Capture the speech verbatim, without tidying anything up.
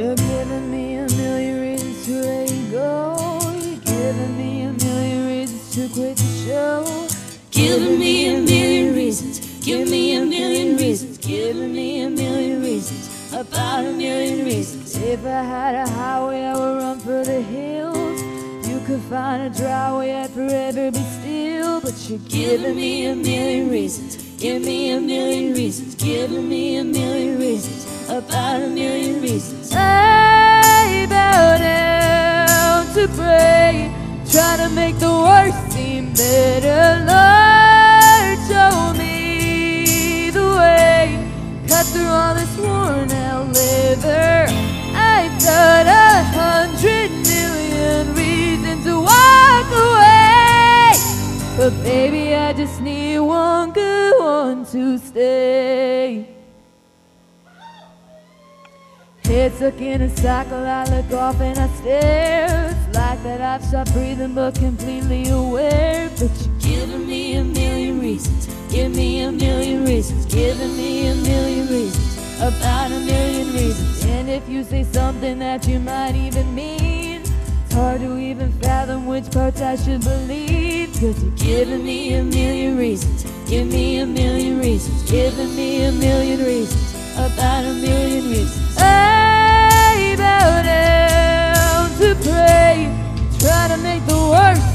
You're giving me a million reasons to let you go. You're giving me a million reasons to quit the show. Giving me a million reasons, give me a million reasons, giving me a million reasons, about a million reasons. If I had a highway, I would run for the hills. You could find a dry way, I'd forever be still. But you're giving me a million reasons, give me a million reasons, giving me a million reasons, about a million reasons. I bow down to pray, try to make the worst seem better. Lord, show me the way, cut through all this worn out liver. I've got a hundred million reasons to walk away, but baby, I just need one good one to stay. Head stuck in a cycle, I look off and I stare. It's like that I've stopped breathing but completely aware. But you're giving me a million reasons, give me a million reasons, giving me a million reasons, about a million reasons. And if you say something that you might even mean, it's hard to even fathom which parts I should believe. Cause you're giving me a million reasons, give me a million reasons, giving me a million reasons, about a million reasons. I bow down to pray, try to make the worst